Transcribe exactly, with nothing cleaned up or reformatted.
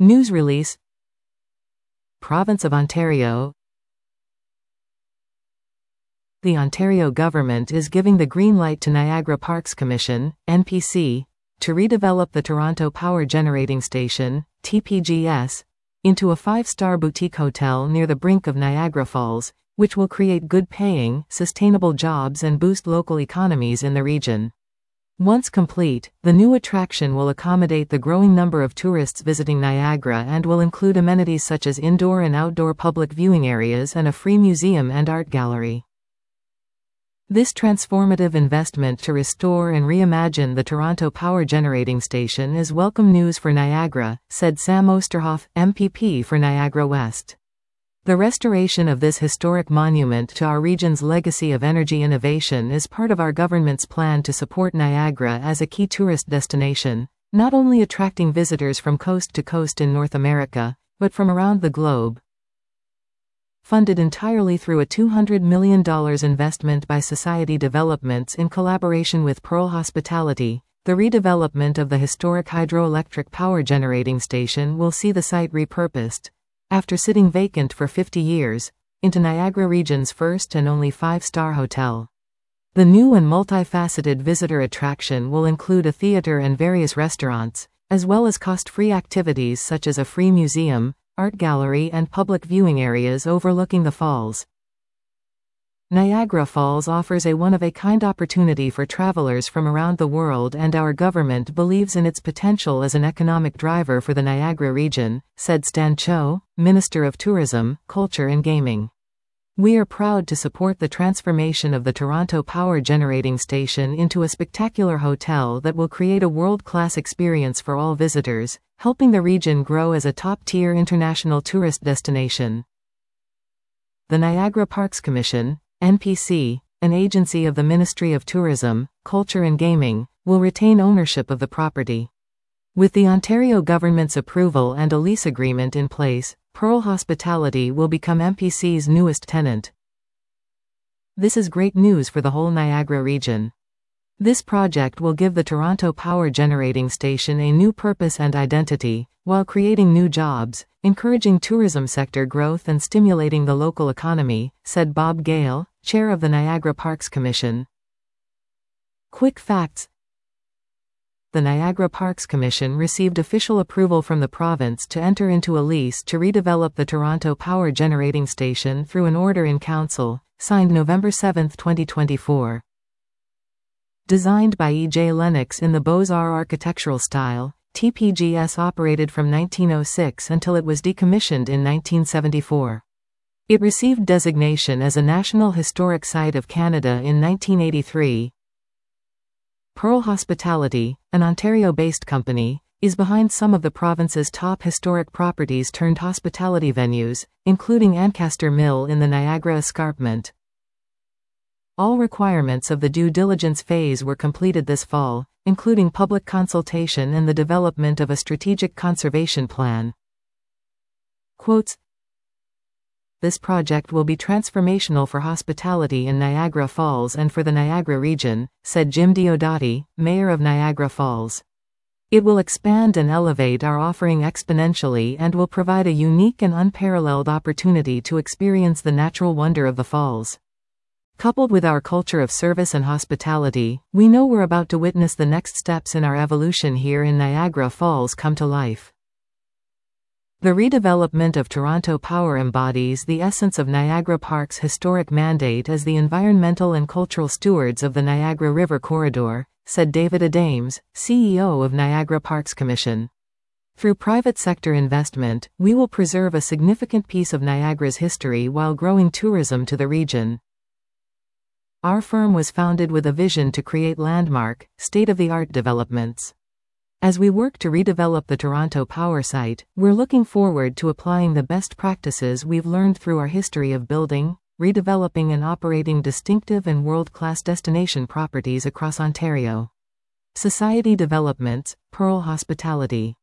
News release. Province of Ontario. The Ontario government is giving the green light to Niagara Parks Commission, N P C, to redevelop the Toronto Power Generating Station, T P G S, into a five-star boutique hotel near the brink of Niagara Falls, which will create good-paying, sustainable jobs and boost local economies in the region. Once complete, the new attraction will accommodate the growing number of tourists visiting Niagara and will include amenities such as indoor and outdoor public viewing areas and a free museum and art gallery. This transformative investment to restore and reimagine the Toronto Power Generating Station is welcome news for Niagara, said Sam Osterhoff, M P P for Niagara West. The restoration of this historic monument to our region's legacy of energy innovation is part of our government's plan to support Niagara as a key tourist destination, not only attracting visitors from coast to coast in North America, but from around the globe. Funded entirely through a two hundred million dollars investment by Society Developments in collaboration with Pearl Hospitality, the redevelopment of the historic hydroelectric power generating station will see the site repurposed, after sitting vacant for fifty years, into Niagara Region's first and only five-star hotel. The new and multifaceted visitor attraction will include a theater and various restaurants, as well as cost-free activities such as a free museum, art gallery and public viewing areas overlooking the falls. Niagara Falls offers a one-of-a-kind opportunity for travelers from around the world, and our government believes in its potential as an economic driver for the Niagara region, said Stan Cho, Minister of Tourism, Culture and Gaming. We are proud to support the transformation of the Toronto Power Generating Station into a spectacular hotel that will create a world-class experience for all visitors, helping the region grow as a top-tier international tourist destination. The Niagara Parks Commission, N P C, an agency of the Ministry of Tourism, Culture and Gaming, will retain ownership of the property. With the Ontario government's approval and a lease agreement in place, Pearl Hospitality will become N P C's newest tenant. This is great news for the whole Niagara region. This project will give the Toronto Power Generating Station a new purpose and identity, while creating new jobs, encouraging tourism sector growth and stimulating the local economy, said Bob Gale, chair of the Niagara Parks Commission. Quick facts. The Niagara Parks Commission received official approval from the province to enter into a lease to redevelop the Toronto Power Generating Station through an order in council, signed November seventh twenty twenty-four. Designed by E J Lennox in the Beaux-Arts architectural style, T P G S operated from nineteen oh six until it was decommissioned in nineteen seventy-four. It received designation as a National Historic Site of Canada in nineteen eighty-three. Pearl Hospitality, an Ontario-based company, is behind some of the province's top historic properties turned hospitality venues, including Ancaster Mill in the Niagara Escarpment. All requirements of the due diligence phase were completed this fall, including public consultation and the development of a strategic conservation plan. Quotes, "This project will be transformational for hospitality in Niagara Falls and for the Niagara region," said Jim Diodati, Mayor of Niagara Falls. "It will expand and elevate our offering exponentially and will provide a unique and unparalleled opportunity to experience the natural wonder of the falls. Coupled with our culture of service and hospitality, we know we're about to witness the next steps in our evolution here in Niagara Falls come to life." The redevelopment of Toronto Power embodies the essence of Niagara Parks' historic mandate as the environmental and cultural stewards of the Niagara River Corridor, said David Adames, C E O of Niagara Parks Commission. "Through private sector investment, we will preserve a significant piece of Niagara's history while growing tourism to the region. Our firm was founded with a vision to create landmark, state-of-the-art developments. As we work to redevelop the Toronto Power site, we're looking forward to applying the best practices we've learned through our history of building, redeveloping and operating distinctive and world-class destination properties across Ontario." Society Developments, Pearl Hospitality.